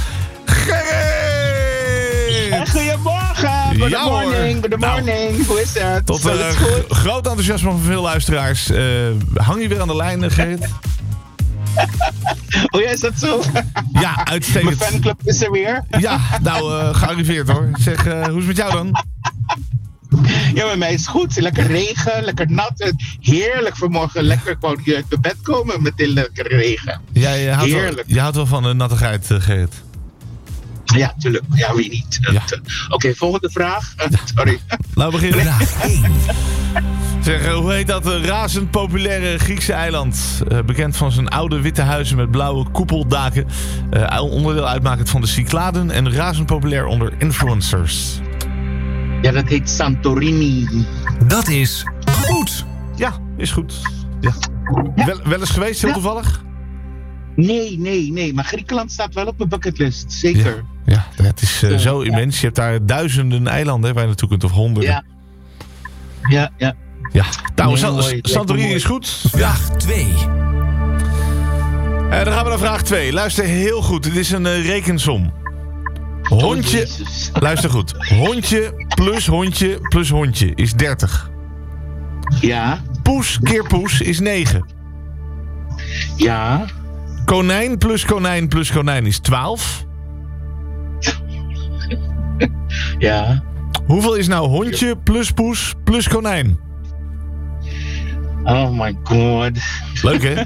Gerrit! Goedemorgen! Good morning! Hoe is het? Tot groot enthousiasme van veel luisteraars. Hang je weer aan de lijn, Gerrit? Oh ja, is dat zo? Ja, uitstekend. Mijn fanclub is er weer. Ja, nou, gearriveerd hoor. Zeg, hoe is het met jou dan? Ja, bij mij is het goed. Lekker regen, lekker nat. Heerlijk vanmorgen. Lekker gewoon hier uit mijn bed komen met die lekkere regen. Ja, heerlijk. Je houdt wel van nattigheid, Gerrit. Ja, tuurlijk. Ja, wie niet? Ja. Oké, volgende vraag. Sorry. Nou, beginnen. Vraag 1. Zeg, hoe heet dat razend populaire Griekse eiland? Bekend van zijn oude witte huizen met blauwe koepeldaken. Onderdeel uitmakend van de Cycladen en razend populair onder influencers. Ja, dat heet Santorini. Dat is goed. Ja, is goed. Ja. Wel eens geweest, heel toevallig? Nee. Maar Griekenland staat wel op mijn bucketlist. Zeker. Ja, het is zo immens. Je hebt daar duizenden eilanden waar je naartoe kunt, of honderden. Ja. Nou, Santorini is goed. Vraag 2. Dan gaan we naar vraag 2. Luister heel goed. Dit is een rekensom. Hondje, luister goed. Hondje plus hondje is 30. Ja. Poes keer poes is 9. Ja. Konijn plus konijn is 12. Ja. Hoeveel is nou hondje plus poes plus konijn? Oh my god. Leuk hè?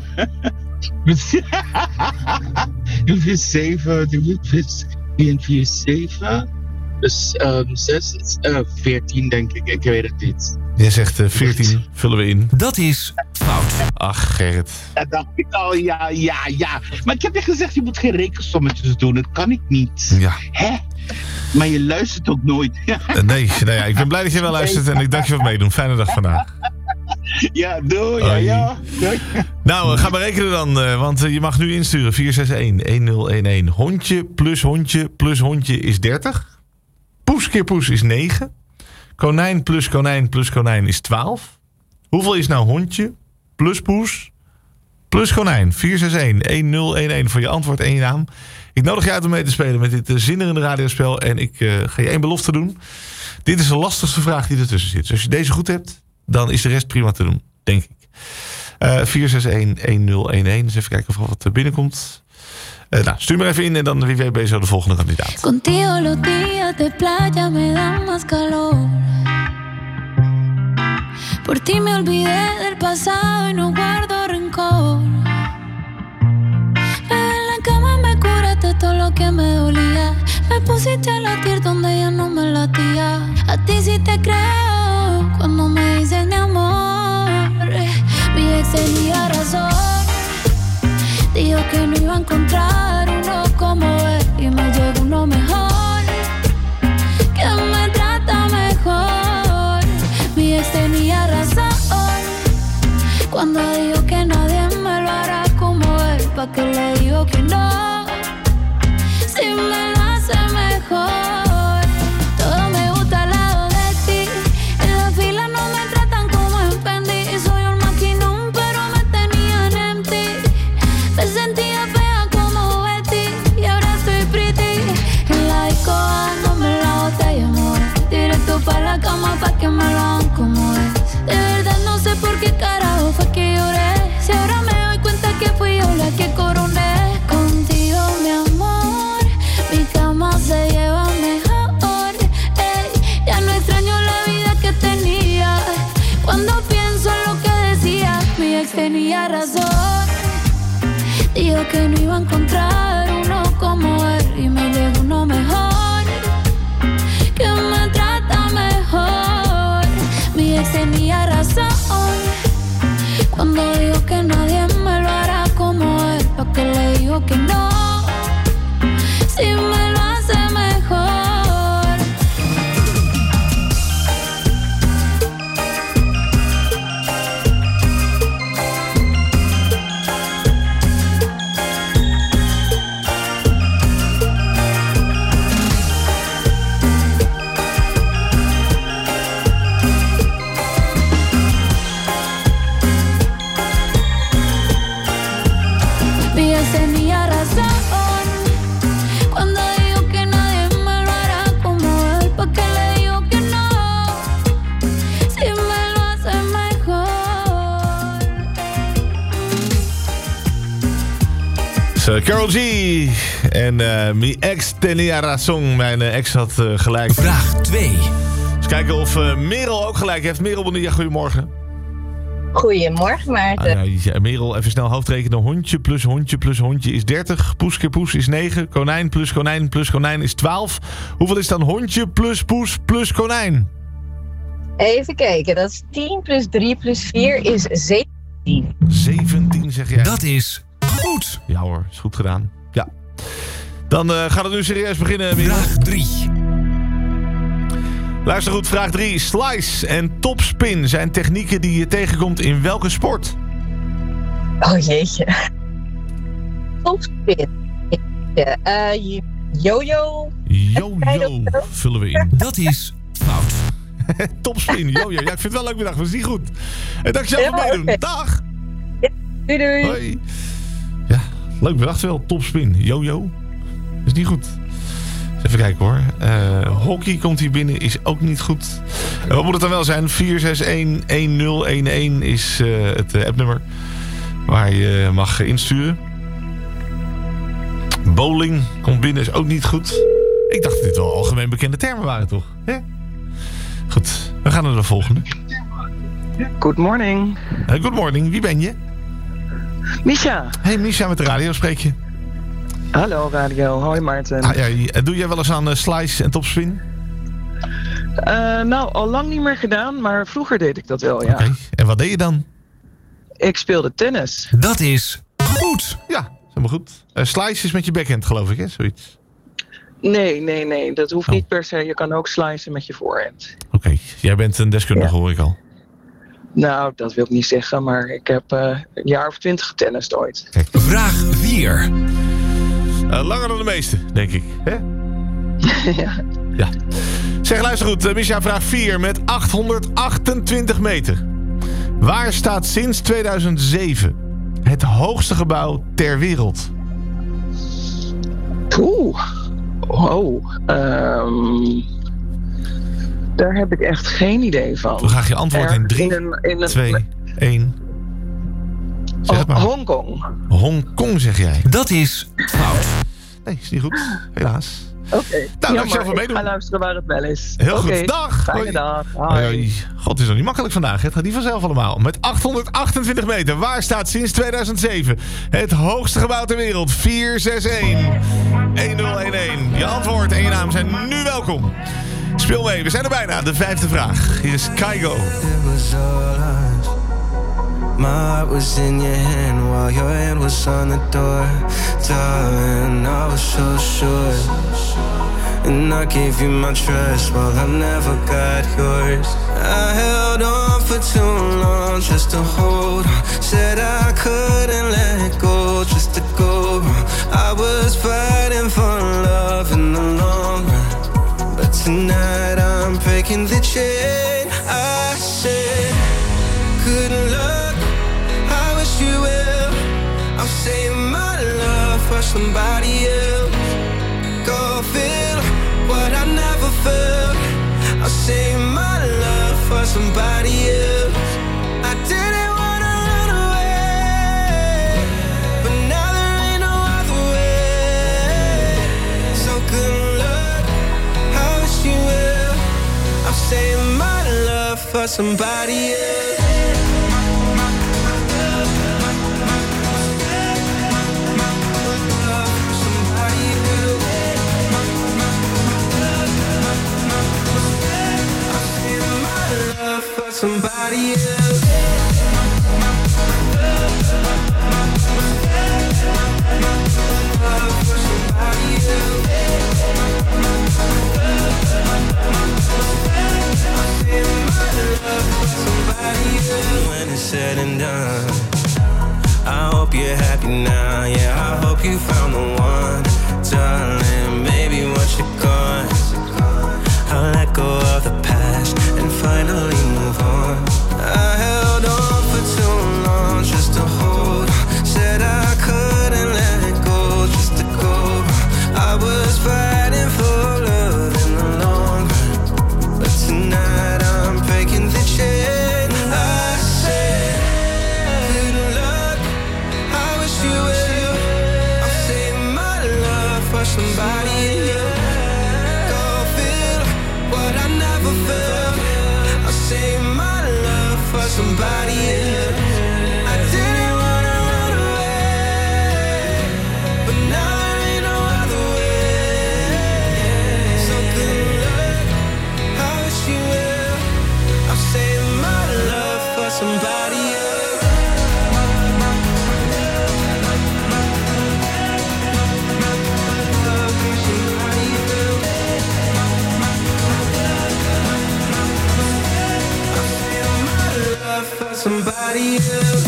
7. 4, 7. Dus 6 is 14 denk ik. Ik weet het niet. Jij zegt 14 vullen we in. Dat is fout. Ach, Gerrit. Dat dacht ik al, ja. Maar ik heb je gezegd, je moet geen rekensommetjes doen. Dat kan ik niet. Ja. Hè? Maar je luistert ook nooit. Nee, ik ben blij dat je wel luistert en ik dank je voor het meedoen. Fijne dag vandaag. Ja, doei. Ja. Nou, ga maar rekenen dan, want je mag nu insturen. 461-1011. Hondje plus hondje is 30. Poes keer poes is 9. Konijn plus konijn is 12. Hoeveel is nou hondje plus poes plus konijn? 461-1011 voor je antwoord en je naam. Ik nodig je uit om mee te spelen met dit zinderende radiospel. En ik ga je één belofte doen. Dit is de lastigste vraag die ertussen zit. Dus als je deze goed hebt, dan is de rest prima te doen, denk ik. 461-1011. Dus even kijken of er wat binnenkomt. Nou, stuur maar even in en dan wie weet ben je zo de volgende kandidaat. Contigo los días de playa me dan más calor. Por ti me olvidé del pasado y no guardo rencor. En la cama me curaste todo lo que me dolía. Me pusiste a latir donde ya no me latía. A ti sí te creo cuando me dices mi amor. Mi ex tenía razón. Dijo que no iba a encontrar uno como él. Y me llegó uno mejor, que me trata mejor. Mi ex tenía razón cuando dijo que nadie me lo hará como él. ¿Pa' qué le digo que no? Si me lo hace mejor. Todo me gusta al lado de ti. En la fila no me tratan como en Fendi. Soy un maquinón pero me tenían empty. Me sentía fea como Betty y ahora estoy pretty. En la disco dándome la botella, amor. Directo pa' la cama pa' que me lo hagan como es. De verdad no sé por qué carajo fue que lloré. Si ahora me doy cuenta que fui yo la que coroné. Contigo, mi amor, mi cama se lleva mejor. Ey, ya no extraño la vida que tenía. Cuando pienso en lo que decía, mi ex tenía razón. Dijo que no iba a encontrar uno como él y me llegó uno mejor. Karol G. En mi ex tenía razón. Mijn ex had gelijk. Vraag 2. Eens kijken of Merel ook gelijk heeft. Merel, Bonilla, goedemorgen. Goedemorgen, Maarten. Merel, even snel hoofdrekenen. Hondje plus hondje plus hondje is 30. Poes keer poes is 9. Konijn plus konijn plus konijn is 12. Hoeveel is dan hondje plus poes plus konijn? Even kijken, dat is 10 plus 3 plus 4 is 17. 17 zeg jij. Dat is goed. Ja hoor, is goed gedaan. Ja. Dan gaat het nu serieus beginnen. Merel. Vraag 3. Luister goed, vraag 3. Slice en topspin zijn technieken die je tegenkomt in welke sport? Oh jeetje. Topspin. Yo-yo. Yo-yo vullen we in. Dat is fout. Topspin, yo-yo. Ja, ik vind het wel leuk bedacht, maar dat is niet goed. En dankjewel voor meedoen. Okay. Dag. Ja, doei doei. Hoi. Ja, leuk bedacht wel. Topspin, yo-yo. Dat is niet goed. Even kijken hoor. Hockey komt hier binnen, is ook niet goed. Wat moet het dan wel zijn? 461-1011 is het appnummer waar je mag insturen. Bowling komt binnen, is ook niet goed. Ik dacht dat dit wel algemeen bekende termen waren, toch? Hè? Goed, we gaan naar de volgende. Good morning. Good morning, wie ben je? Misha. Hey Misha, met de radio spreek je. Hallo radio, hoi Maarten. Doe jij wel eens aan slice en topspin? Nou, al lang niet meer gedaan, maar vroeger deed ik dat wel, ja. Oké. En wat deed je dan? Ik speelde tennis. Dat is goed. Ja, helemaal goed. Slice is met je backhand, geloof ik, hè? Zoiets. Nee. Dat hoeft niet per se. Je kan ook slicen met je voorhand. Oké. Jij bent een deskundige, hoor ik al. Nou, dat wil ik niet zeggen, maar ik heb een jaar of 20 getennist ooit. Kijk. Vraag 4. Langer dan de meeste, denk ik. Hè? Ja. Zeg, luister goed. Misha, vraag 4 met 828 meter. Waar staat sinds 2007 het hoogste gebouw ter wereld? Daar heb ik echt geen idee van. Dan graag je antwoord in 3, 2, 1... Hongkong. Hongkong, zeg jij. Dat is fout. Nee, is niet goed. Helaas. Oké. Nou, dankjewel voor meedoen. Ik ga luisteren waar het wel is. Heel goed. Dag. Fijne dag. Hoi. God, het is nog niet makkelijk vandaag. Het gaat niet vanzelf allemaal. Met 828 meter. Waar staat sinds 2007 het hoogste gebouw ter wereld? 461-1011. Je antwoord en je naam zijn nu welkom. Speel mee. We zijn er bijna. De 5e vraag. Hier is Kygo. My heart was in your hand while your hand was on the door. Darling, I was so sure. And I gave you my trust while I never got yours. I held on for too long just to hold on. Said I couldn't let go just to go wrong. I was fighting for love in the long run. But tonight I'm breaking the chain. I said, good luck. You will. I'm saying my love for somebody else. Go feel what I never felt. I'm saying my love for somebody else. I didn't wanna run away, but now there ain't no other way. So good luck, I wish you will. I'm saying my love for somebody else. Somebody else. When it's said and done, I hope you're happy now. Yeah, I hope you found the one, darling. Maybe once you're gone, I'll let go of the past and finally move on. I held on for too long just to hold on. Said I couldn't let go just to go. I was somebody else.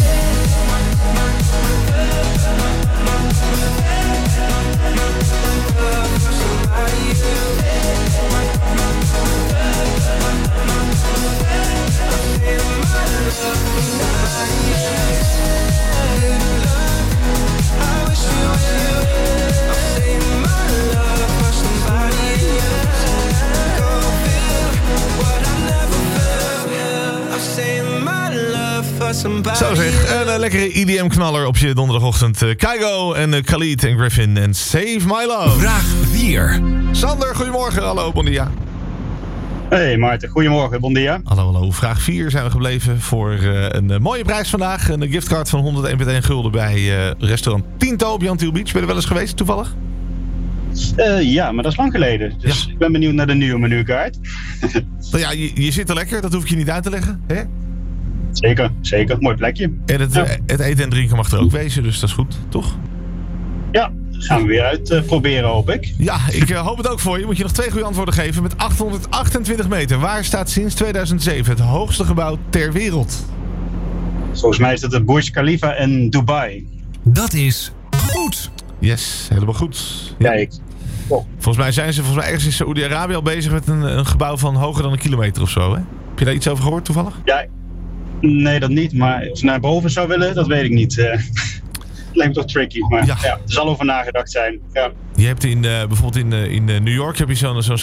Zo zeg, een lekkere EDM-knaller op je donderdagochtend. Kygo en Khalid en Griffin en Save My Love. Vraag 4. Sander, goedemorgen. Hallo, bon dia. Hey Maarten, goedemorgen, bon dia. Hallo. Vraag 4 zijn we gebleven voor een mooie prijs vandaag. Een giftcard van 101,1 gulden bij restaurant Tinto op Jan Thiel Beach. Ben je er wel eens geweest, toevallig? Ja, maar dat is lang geleden. Dus ik ben benieuwd naar de nieuwe menukaart. Nou ja, je zit er lekker, dat hoef ik je niet uit te leggen, hè? Zeker. Mooi plekje. En het eten en drinken mag er ook wezen, dus dat is goed, toch? Ja, gaan we weer uitproberen, hoop ik. Ja, ik hoop het ook voor je. Moet je nog 2 goede antwoorden geven met 828 meter. Waar staat sinds 2007 het hoogste gebouw ter wereld? Volgens mij is het de Burj Khalifa in Dubai. Dat is goed. Yes, helemaal goed. Ja. Kijk. Volgens mij zijn ze ergens in Saoedi-Arabië al bezig met een gebouw van hoger dan 1 kilometer of zo, hè? Heb je daar iets over gehoord toevallig? Ja, nee, dat niet. Maar of ze naar boven zou willen, dat weet ik niet. Lijkt me toch tricky. Maar ja, er zal over nagedacht zijn. Ja. Je hebt bijvoorbeeld in New York heb je zo'n